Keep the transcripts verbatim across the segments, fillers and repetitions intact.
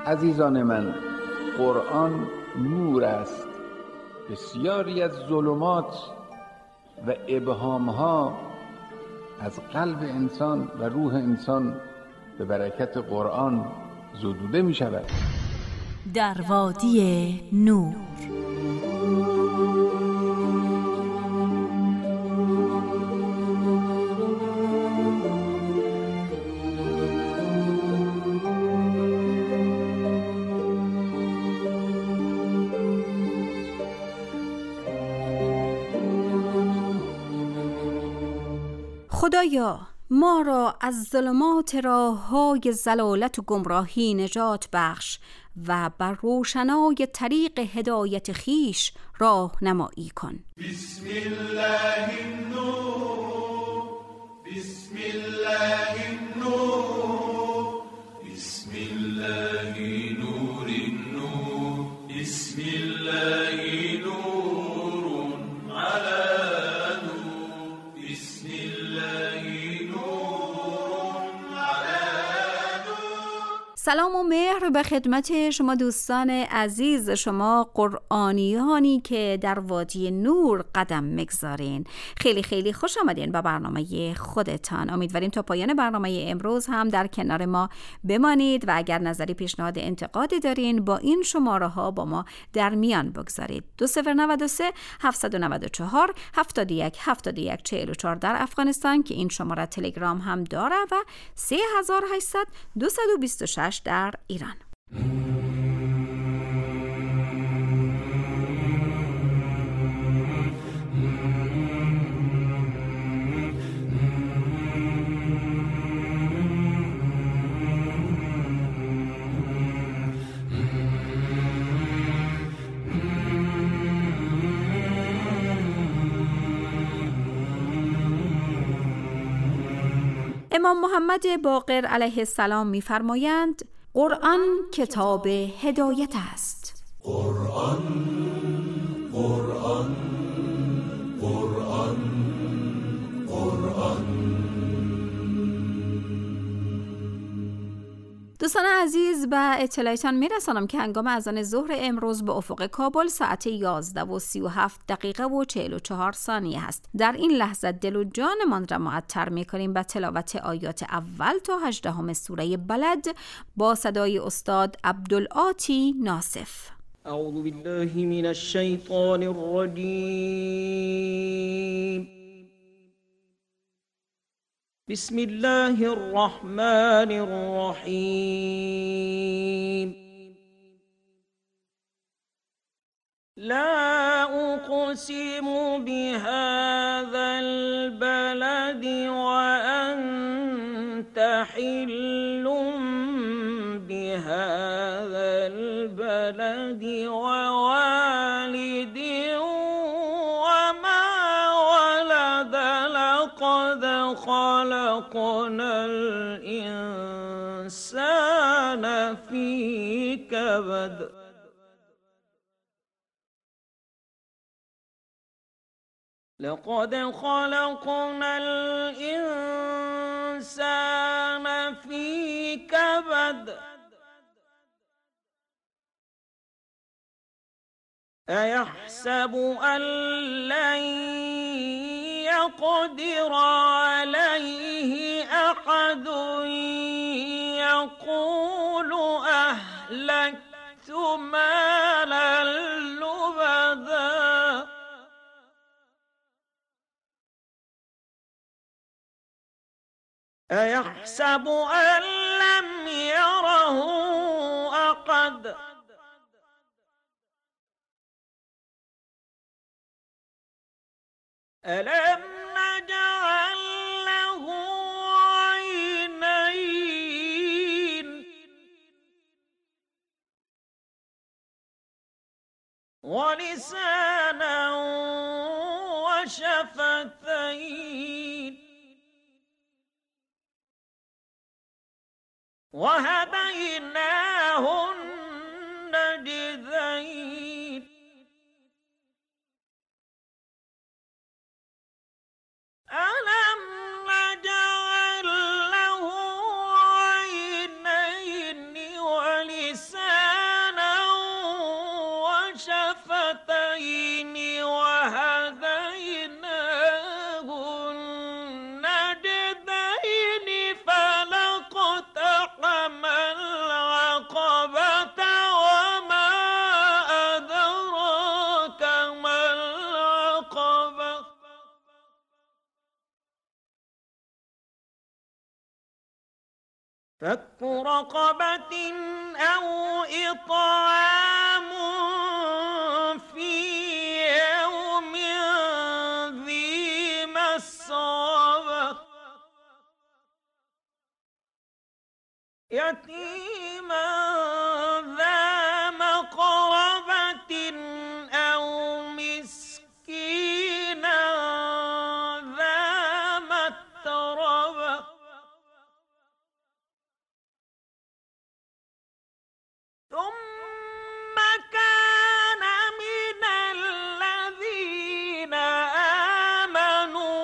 عزیزان من، قرآن نور است. بسیاری از ظلمات و ابهامها از قلب انسان و روح انسان به برکت قرآن زدوده می شود. در وادی نور. خدایا ما را از ظلمات راه‌های ضلالت و گمراهی نجات بخش و بر روشنای طریق هدایت خیش راهنمایی کن. بسم الله النور، بسم الله النور، بسم الله نور النور، بسم الله نور على سلام و مهر به خدمت شما دوستان عزیز، شما قرآنیانی که در وادی نور قدم مگذارین. خیلی خیلی خوش آمدین به برنامه خودتان. امیدواریم تا پایان برنامه امروز هم در کنار ما بمانید و اگر نظری، پیشنهاد، انتقادی دارین با این شماره ها با ما در میان بگذارید. دو صفر نود و سه هفتصد و نود و چهار هفتاد و یک هفتاد و یک چهل و چهار در افغانستان که این شماره تلگرام هم داره و سه هزار و هشتصد دویست و بیست و شش در ایران. امام محمد باقر علیه السلام می‌فرمایند قرآن کتاب هدایت است. قرآن قرآن قرآن قرآن. دوستان عزیز، به اطلاعتان میرسانم که هنگام اذان ظهر امروز به افق کابل ساعت یازده و سی و هفت دقیقه و چهل و چهار ثانیه هست. در این لحظه دل و جانمان را معطر میکنیم به تلاوت آیات اول تا هجدهم سوره بلد با صدای استاد عبدالعاطی ناصف. اعوذ بالله من الشیطان الرجیم. بسم الله الرحمن الرحیم. لا اقسم بهذا البلد وانت حل بهذا البلد ووالد خلقنا الإنسان في كبد. لقد خلقنا الإنسان في كبد. أيحسب أن لن يقدر عليه أحد يقول أهلكت مالا لبدا. أيحسب أن لم يره أحد. ألم نجعل له عينين ولسانا وشفتين وهديناه النجدين. ألم نجعل له عينين ولسانا فك رقبة أو إطعام في يوم ذي مسغبة يتيما ذا مقربة أو مسكينا ذا متربة ثم كان من الذين آمنوا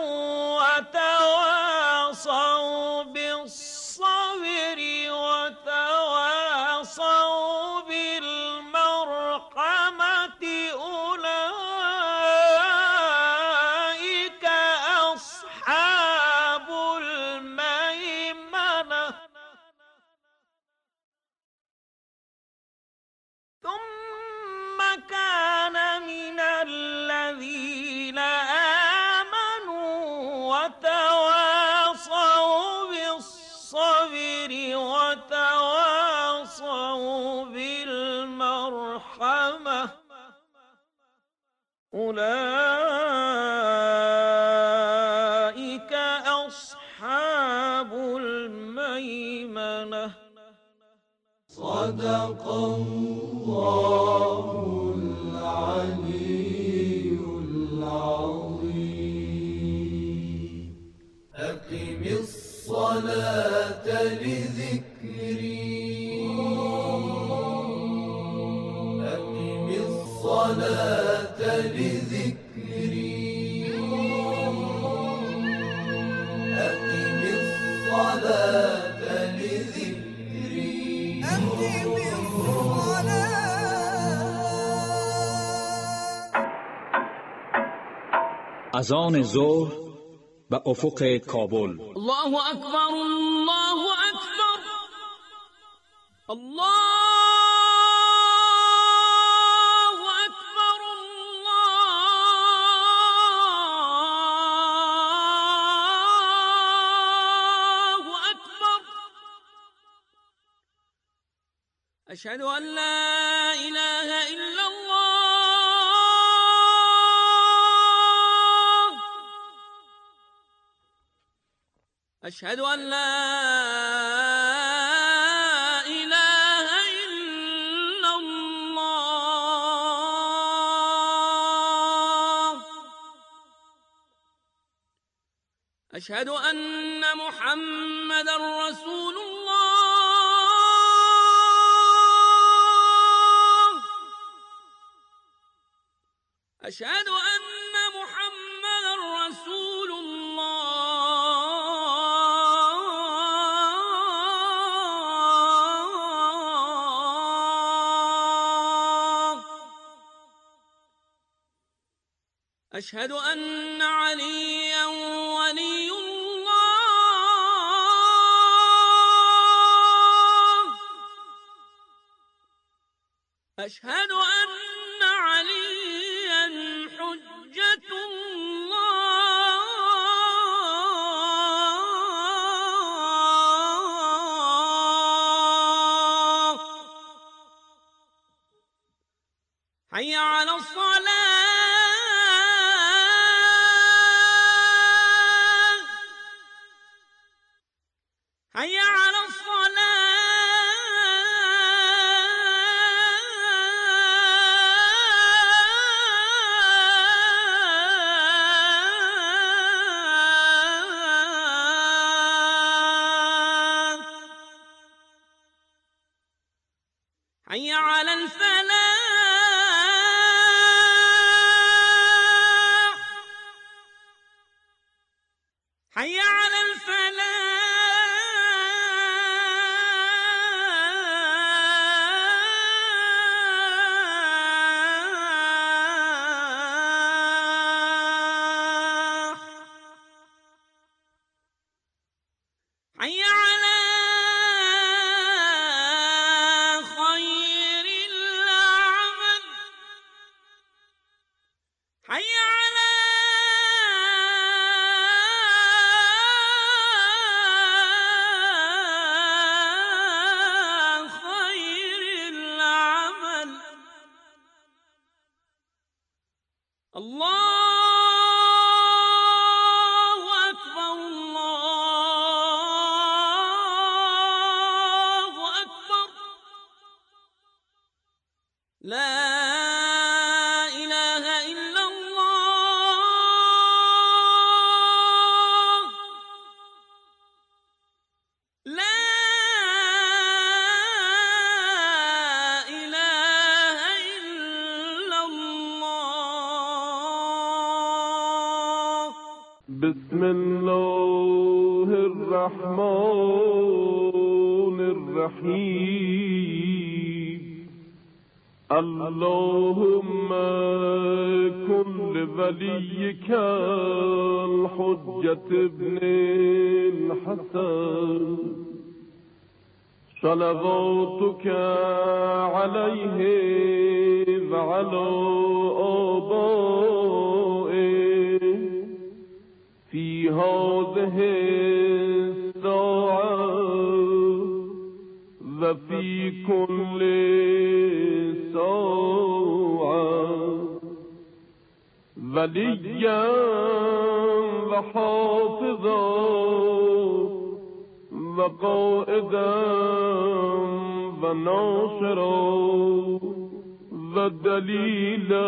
وتواصوا بالصبر وتواصوا بالمرحمة أولئك أصحاب الميمنة ثم كان من الذين آمنوا وتواصوا بالصبر وتواصوا بالمرحمة أولئك أصحاب الميمنة. صدق الله العلي العظيم. أقم الصلاة لذكري أقم الصلاة لذكري أقم الصلاة لذكري أقم الصلاة. اذان ظهر به افق کابل. الله أكبر الله أكبر الله أكبر الله أكبر. أشهد أن لا إله إلا الله أشهد أن لا إله إلا الله أشهد أن محمدا رسول الله أشهد أن محمدا رسول الله أشهد أن عليا ولي الله أشهد أن عليا حجة الله. حي على الصلاة حي على الصلاة حي على الفلاح حي على الفلاح حي على خير العمل حي على لا اله الا الله لا اله الا الله. بسم الله الرحمن الرحیم. اللهم كن لوليك الحجة ابن الحسن صلواتك عليه وعلى آبائه في هذه الساعة وفي كل وليا وحافظا وقائدا وناصرا ودليلا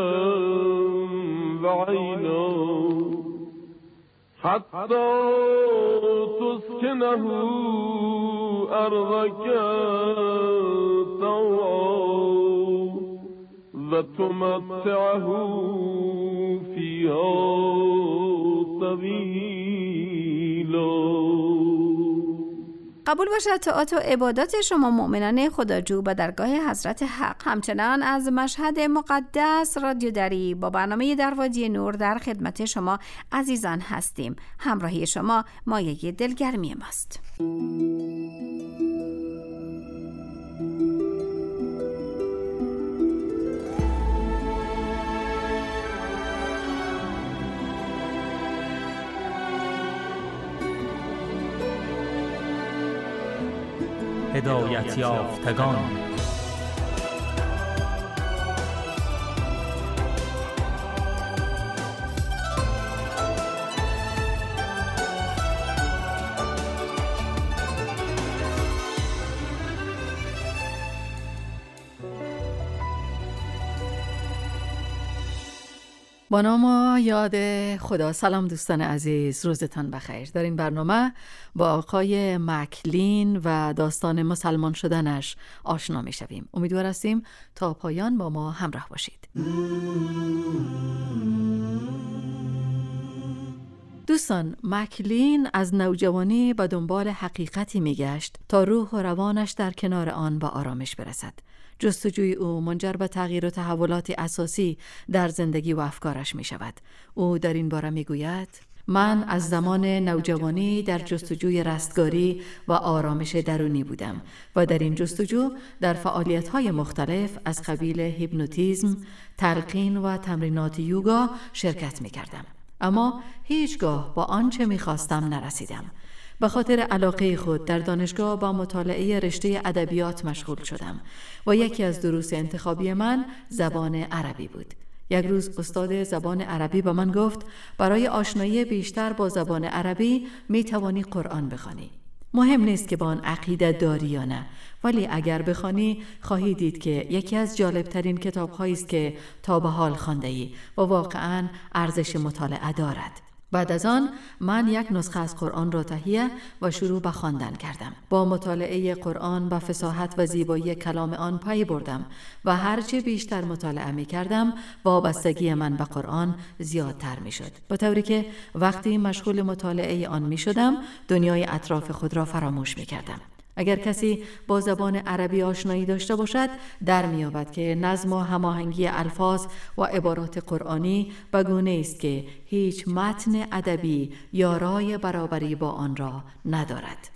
وعينا حتى تسكنه أرضك طوعا وتمتعه فيها طويلا. قبول باشد طاعات و عبادات شما مؤمنان خداجو به درگاه حضرت حق. همچنان از مشهد مقدس رادیو دری با برنامه در وادی نور در خدمت شما عزیزان هستیم. همراهی شما مایه دلگرمی ماست. هدایت یافتگان. با نام و یاد خدا. سلام دوستان عزیز، روزتان بخیر. در این برنامه با آقای مکلین و داستان مسلمان شدنش آشنا می شویم. امیدوار هستیم تا پایان با ما همراه باشید. دوستان، مکلین از نوجوانی به دنبال حقیقتی می گشت تا روح و روانش در کنار آن به آرامش برسد. جستجوی او منجر به تغییر و تحولات اساسی در زندگی و افکارش می شود. او در این باره می گوید: من از زمان نوجوانی در جستجوی رستگاری و آرامش درونی بودم و در این جستجو در فعالیت‌های مختلف از قبیل هیپنوتیزم، تلقین و تمرینات یوگا شرکت می کردم. اما هیچگاه با آنچه می خواستم نرسیدم. به خاطر علاقه خود در دانشگاه با مطالعه رشته ادبیات مشغول شدم و یکی از دروس انتخابی من زبان عربی بود. یک روز استاد زبان عربی به من گفت برای آشنایی بیشتر با زبان عربی می توانی قرآن بخوانی. مهم نیست که با آن عقیده داری یا نه، ولی اگر بخوانی خواهی دید که یکی از جالبترین کتاب‌هایی است که تا به حال خوانده‌ای و واقعاً ارزش مطالعه دارد. بعد از آن من یک نسخه از قرآن را تهیه و شروع به خواندن کردم. با مطالعه قرآن و فصاحت و زیبایی کلام آن پی بردم و هرچه بیشتر مطالعه می کردم وابستگی من به قرآن زیادتر می شد، به طوری که وقتی مشغول مطالعه آن می شدم دنیای اطراف خود را فراموش می کردم. اگر کسی با زبان عربی آشنایی داشته باشد در می‌یابد که نظم و هماهنگی الفاظ و عبارات قرآنی به گونه است که هیچ متن ادبی یارای برابری با آن را ندارد.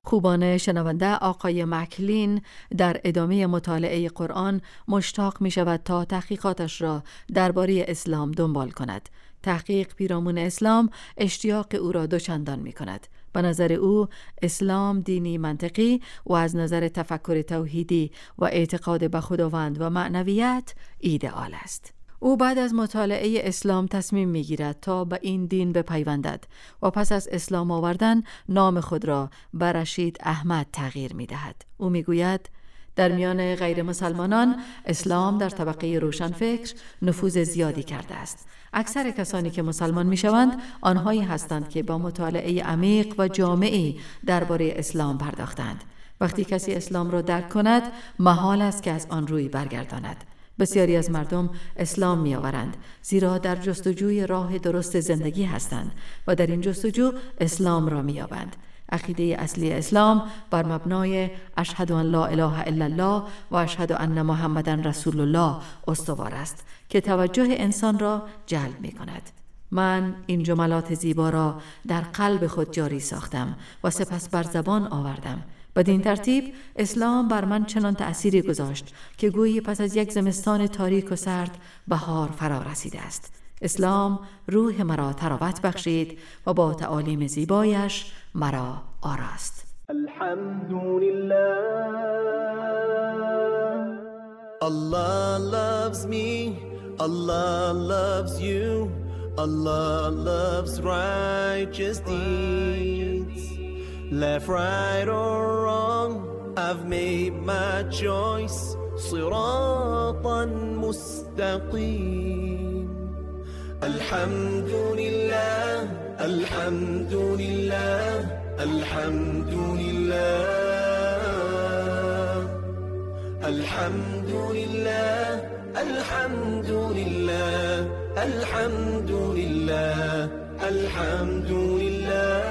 خوبان شنونده، آقای مکلین در ادامه مطالعه قرآن مشتاق می شود تا تحقیقاتش را درباره اسلام دنبال کند. تحقیق پیرامون اسلام اشتیاق او را دوچندان می کند. به نظر او اسلام دینی منطقی و از نظر تفکر توحیدی و اعتقاد به خداوند و معنویت ایدئال است. او بعد از مطالعه اسلام تصمیم می‌گیرد تا به این دین بپیوندد و پس از اسلام آوردن نام خود را به رشید احمد تغییر می‌دهد. او می‌گوید در میان غیر مسلمانان اسلام در طبقه روشنفکر نفوذ زیادی کرده است. اکثر کسانی که مسلمان می‌شوند آنهایی هستند که با مطالعه عمیق و جامعی درباره اسلام پرداختند. وقتی کسی اسلام را درک کند، محال است که از آن روی برگرداند. بسیاری از مردم اسلام می آورند زیرا در جستجوی راه درست زندگی هستند و در این جستجو اسلام را می یابند. عقیده اصلی اسلام بر مبنای اشهد ان لا اله الا الله و اشهد ان محمدًا رسول الله استوار است که توجه انسان را جلب می کند. من این جملات زیبا را در قلب خود جاری ساختم و سپس بر زبان آوردم. بدین ترتیب اسلام بر من چنان تأثیری گذاشت که گویی پس از یک زمستان تاریک و سرد بهار فرا رسیده است. اسلام روح مرا تراوت بخشید و با تعالیم زیبایش مرا آراست. الحمدلله Allah loves me, Allah loves you, Allah loves righteous deeds. Left, right or wrong, I've made my choice. صراطا مستقيم. الحمد لله, الحمد لله, الحمد لله, الحمد لله, الحمد لله, الحمد لله, الحمد لله.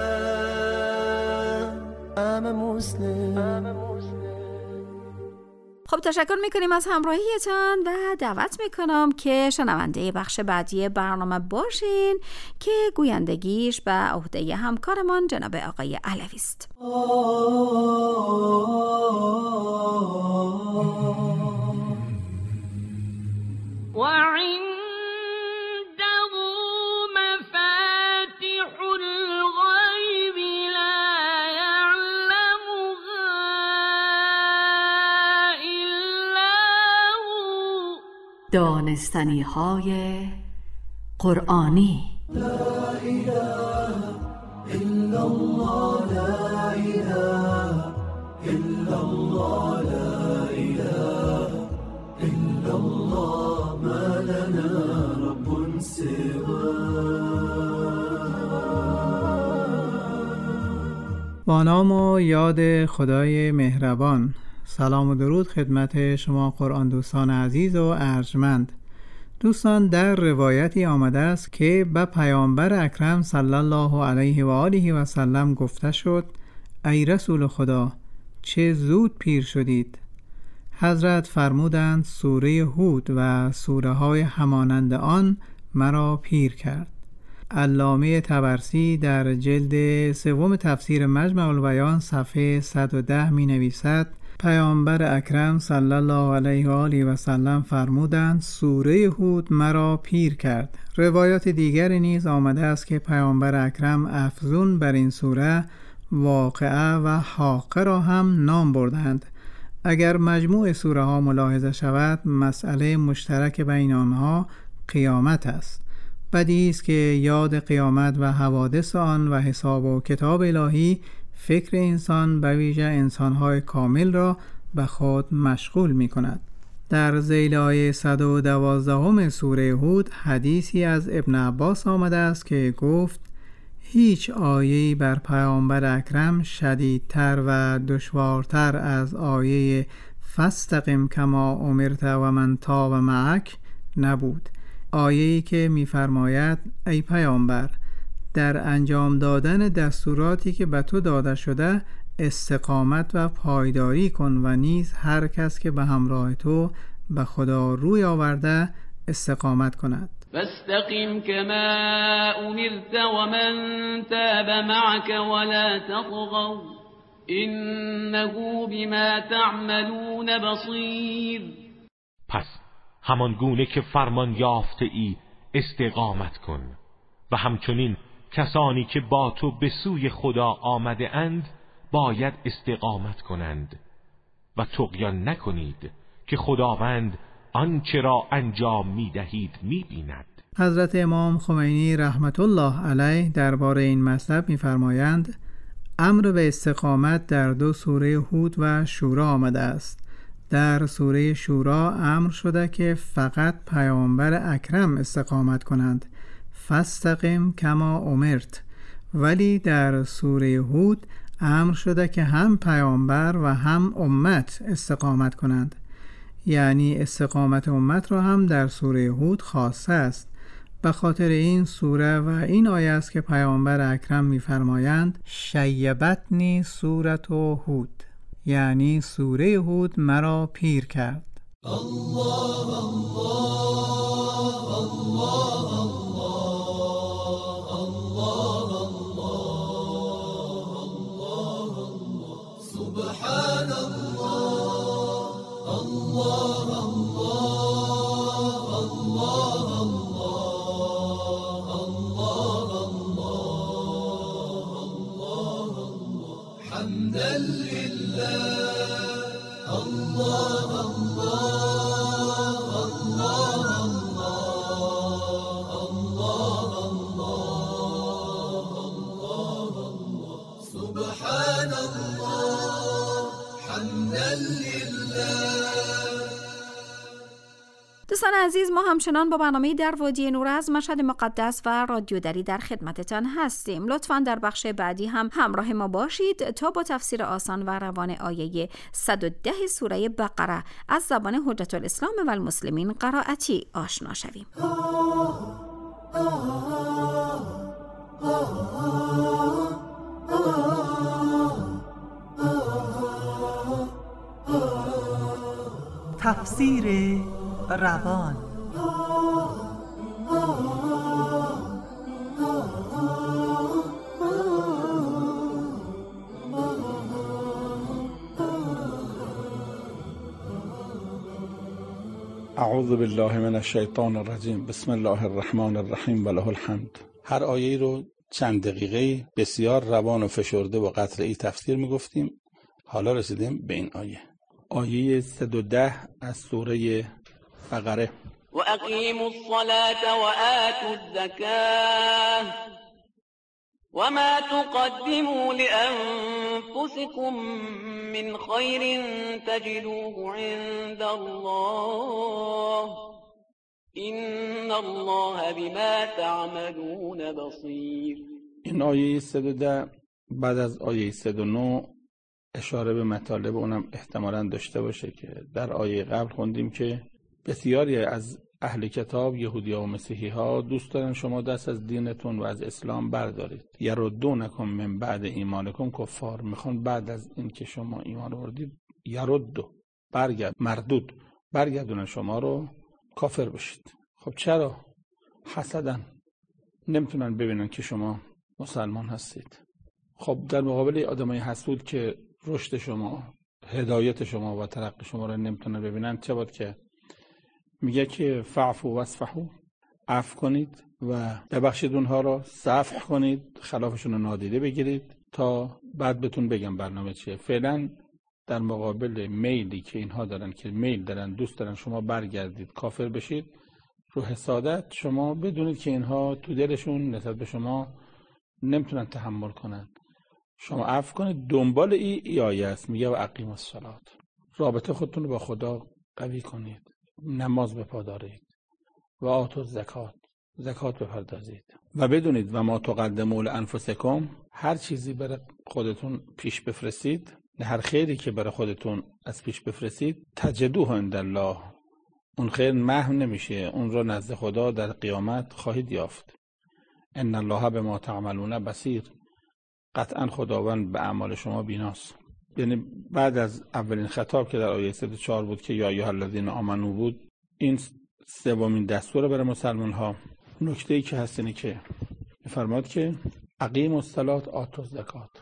خب تشکر میکنیم از همراهیتان و دعوت میکنم که شنونده بخش بعدی برنامه باشین که گویندگیش به عهده همکارمان جناب آقای علوی است. و دانستنی های قرآنی. لا اله الا الله، لا اله الا الله، لا اله الا الله، ما لنا رب سواه. با نام و یاد خدای مهربان. سلام و درود خدمت شما قرآن دوستان عزیز و ارجمند. دوستان، در روایتی آمده است که به پیامبر اکرم صلی الله علیه و آله و سلم گفته شد: ای رسول خدا، چه زود پیر شدید. حضرت فرمودند: سوره هود و سوره های همانند آن مرا پیر کرد. علامه طبرسی در جلد سوم تفسیر مجمع البیان صفحه صد و ده می نویسد: پیامبر اکرم صلی الله علیه و آله و سلم فرمودند: سوره هود مرا پیر کرد. روایات دیگری نیز آمده است که پیامبر اکرم افزون بر این سوره واقعه و حاقه را هم نام بردند. اگر مجموع سوره ها ملاحظه شود، مسئله مشترک بین آنها قیامت است. بدیهی است که یاد قیامت و حوادث آن و حساب و کتاب الهی فکر انسان به ویژه انسان‌های کامل را به خود مشغول می‌کند. در ذیل آیه صد و دوازدهم سوره هود حدیثی از ابن عباس آمده است که گفت: هیچ آیه‌ای بر پیامبر اکرم شدیدتر و دشوارتر از آیه فاستقم کما امرت و من تاب معک نبود. آیه‌ای که می‌فرماید: ای پیامبر، در انجام دادن دستوراتی که به تو داده شده استقامت و پایداری کن و نیز هر کس که به همراه تو به خدا روی آورده استقامت کند. فاستقم كما امرت ومن تاب معك ولا تطغوا إنه بما تعملون بصیر. پس همان گونه که فرمان یافته ای استقامت کن و همچنین کسانی که با تو به سوی خدا آمده اند باید استقامت کنند و طغیان نکنید که خداوند آنچه را انجام می دهید می بیند. حضرت امام خمینی رحمت الله علیه درباره این مطلب می‌فرمایند امر به استقامت در دو سوره هود و شورا آمده است. در سوره شورا امر شده که فقط پیامبر اکرم استقامت کنند، فاستقم کما امرت، ولی در سوره هود امر شده که هم پیامبر و هم امت استقامت کنند. یعنی استقامت امت را هم در سوره هود خاصه است. به خاطر این سوره و این آیه است که پیامبر اکرم می‌فرمایند شیبتنی سورة هود، یعنی سوره هود مرا پیر کرد. الله الله الله الله الله الله سبحان الله الله حمدا لله الله الله الله الله الله الله سبحان الله حمدا لله. دوستان عزیز، ما همچنان با برنامه در وادی نور از مشهد مقدس و رادیو دری در خدمتتان هستیم. لطفاً در بخش بعدی هم همراه ما باشید تا با تفسیر آسان و روان آیه صد و ده سوره بقره از زبان حجت الاسلام و المسلمین قرائتی آشنا شویم. تفسیر روان. اعوذ بالله من الشیطان الرجیم. بسم الله الرحمن الرحیم و له الحمد. هر آیه رو چند دقیقه بسیار روان و فشرده و قطعی تفسیر میگفتیم. حالا رسیدیم به این آیه. آیه صد و ده از سوره بقره. و اقیموا الصلاة و آتوا الزکاة و ما تقدموا لأنفسكم من خیر تجدوه عند الله إن الله بما تعملون بصیر. این آیه صد و ده بعد از آیه صد و نه اشاره به مطالب اونم احتمالاً داشته باشه که در آیه قبل خوندیم که بسیاری از اهل کتاب، یهودی ها و مسیحی ها دوست دارن شما دست از دینتون و از اسلام بردارید. یردونکم من بعد ایمانکم کفار، میخوان بعد از این که شما ایمان آوردید یردو برگرد مردود برگردونن شما رو کافر بشید. خب چرا؟ حسدن، نمیتونن ببینن که شما مسلمان هستید. خب در مقابل آدمای حسود که رشد شما، هدایت شما و ترقی شما رو نمیتونن ببینن، چه باید که میگه که فعفو و اصفحو، عفو کنید و ببخشید اونها رو، صفح کنید، خلافشون رو نادیده بگیرید تا بعد بهتون بگم برنامه چیه. فعلا در مقابل میلی که اینها دارن، که میل دارن، دوست دارن شما برگردید کافر بشید، رو حسادت شما بدونید که اینها تو دلشون نسبت به شما نمیتونن تحمل کنن. شما عفو کنید. دنبال ای ای آیه است، میگه و اقیموا الصلاة، رابطه خودتون رو با خدا قوی کنید، نماز بپادارید و آتوا الزکات، زکات بپردازید و بدونید و ما تقدموا لانفسکم، هر چیزی برای خودتون پیش بفرستید، هر خیری که برای خودتون از پیش بفرستید، تجدوه عند الله، اون خیر محو نمیشه، اون رو نزد خدا در قیامت خواهید یافت. ان الله بما تعملون بصیر، قطعا خداوند به اعمال شما بیناست. یعنی بعد از اولین خطاب که در آیه صد و چهار بود که یا ایها الذین آمنو بود، این سومین دستور برای مسلمان ها. نکته ای که هست اینه که میفرماد که اقیموا الصلاة آتوا الزکات،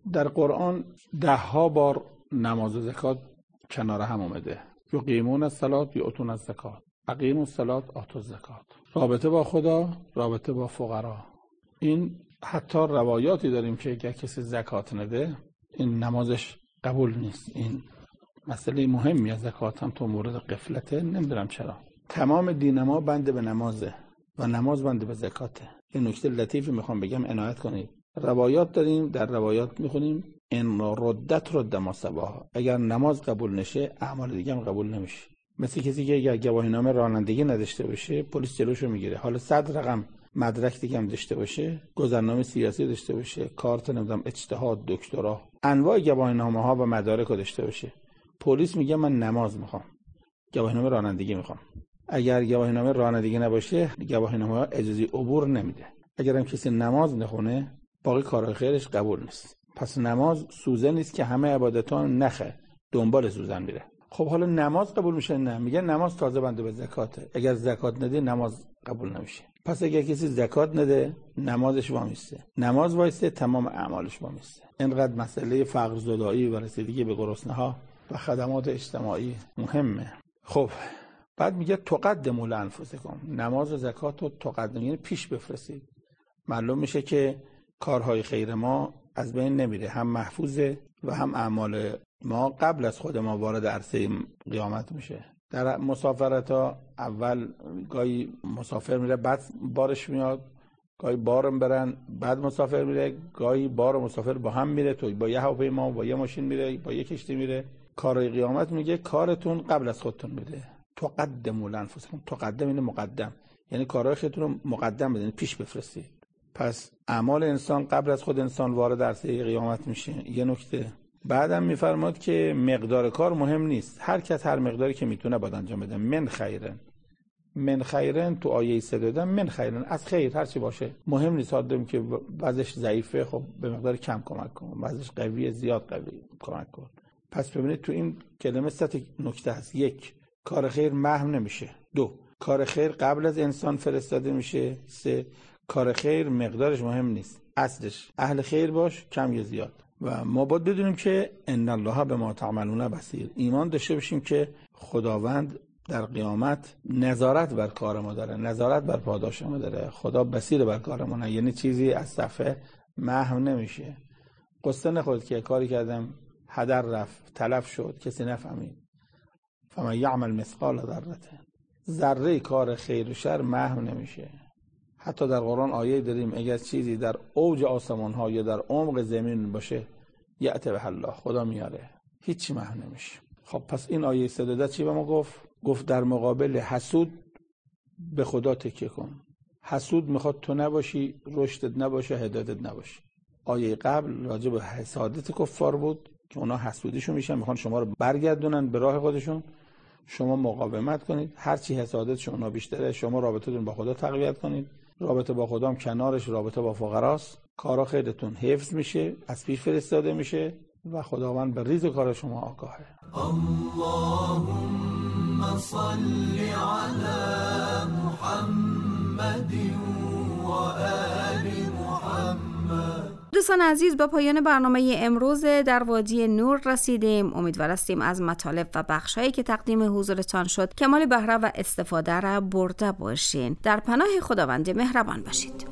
در قرآن ده ها بار نماز و زکات کنار هم اومده. یقیمون الصلاة یؤتون الزکات، اقیموا الصلاة آتوا الزکات. رابطه با خدا، رابطه با فقرا. این حتی روایاتی داریم که اگر کسی زکات نده این نمازش قبول نیست. این مسئله مهمی از زکات هم تو مورد غفلته، نمیدونم چرا. تمام دین ما بنده به نمازه و نماز بنده به زکاته. این نکته لطیفی میخوام بگم، عنایت کنید. روایات داریم، در روایات میخونیم ان ردت رد ما سواها، اگر نماز قبول نشه اعمال دیگه هم قبول نمیشه. مثل کسی که اگر گواهینامه رانندگی نداشته باشه پلیس جلوشو میگیره، حالا صد رقم مدرک دیگه هم داشته باشه، گذرنامه سیاسی داشته باشه، کارت نمیدونم اجتهاد، دکترا، انواع گواهینامه ها و مدارک رو داشته باشه، پلیس میگه من نماز میخوام، گواهینامه رانندگی میخوام. اگر گواهینامه رانندگی نباشه گواهینامه ها اجازه عبور نمیده. اگر هم کسی نماز نخونه باقی کارهای خیرش قبول نیست. پس نماز سوزن نیست که همه عبادتان نخه دنبال سوزن میره. خب حالا نماز قبول میشه؟ نه، میگه نماز تازه بنده به زکاته. اگر زکات نده نماز قبول نمیشه. پس اگر کسی زکات نده نمازش وامیسته، نماز وایسته، تمام اعمالش وامیسته. اینقدر مسئله فقر زدایی و رسیدگی به گرسنه ها و خدمات اجتماعی مهمه. خب بعد میگه تقدموا لانفسکم، نماز و زکات رو تقدم، یعنی پیش بفرستید. معلوم میشه که کارهای خیر ما از بین نمیره، هم محفوظه و هم اعمال ما قبل از خود ما وارد عرصه قیامت میشه. در مسافرت ها اول گاهی مسافر میره بعد بارش میاد، گاهی بارم برن بعد مسافر میره، گاهی بار و مسافر با هم میره، تو با یه هواپیما با یه ماشین میره، با یه کشتی میره. کارهای قیامت میگه کارتون قبل از خودتون میده. تقدموا لانفسکم، تقدم این مقدم، یعنی کارهای خودتون رو مقدم بدین، پیش بفرستید. پس اعمال انسان قبل از خود انسان وارد عرصه قیامت میشه. یه نکته بعدم میفرماد که مقدار کار مهم نیست، هر کس هر مقداری که میتونه باید انجام بده. من خیرن، من خیرن تو آیه سه دادم، من خیرن از خیر هر چی باشه مهم نیست. حالا که بعضش ضعیفه خب به مقدار کم کمک کن، بعضش قویه زیاد قوی کمک کن. پس ببینید تو این کلمه سه نکته هست. یک، کار خیر محو نمیشه. دو، کار خیر قبل از انسان فرستاده میشه. سه، کار خیر مقدارش مهم نیست، اصلش اهل خیر باش، کم یا زیاد. و ما باید بدونیم که ان الله بما تعملون بصیر، ایمان داشته باشیم که خداوند در قیامت نظارت بر کار ما داره، نظارت بر پاداش ما داره. خدا بصیر بر کار ما، یعنی چیزی از صفحه محو نمیشه. قصه نخورید که کاری کردم هدر رفت، تلف شد، کسی نفهمید. فمن یعمل مثقال ذره، ذره کار خیر و شر محو نمیشه. حتی در قرآن آیه داریم اگر چیزی در اوج آسمان ها یا در عمق زمین باشه یأتی به الله، خدا میاره، هیچی محو نمیشه. خب پس این آیه سداده چی به ما گفت؟ گفت در مقابل حسود به خدا تکیه کن. حسود میخواد تو نباشی، رشدت نباشه، هدایتت نباشه. آیه قبل راجع به حسادت کفار بود که اونا حسودیشون میشن، میخوان شما رو برگردونن به راه خودشون. شما مقاومت کنید، هرچی حسادتشون اونا بیشتره شما رابطتون با خدا تقویت کنید. رابطه با خدا هم کنارش رابطه با فقراست. کارا خیرتون حفظ میشه، از پیش فرستاده میشه و خداوند به ریز کار شما آگاهه. اللهم صل علی محمد و آل محمد. دوستان عزیز، به پایان برنامه امروز در وادی نور رسیدیم. امیدوار هستیم از مطالب و بخشایی که تقدیم حضورتان شد کمال بهره و استفاده را برده باشین. در پناه خداوند مهربان باشید.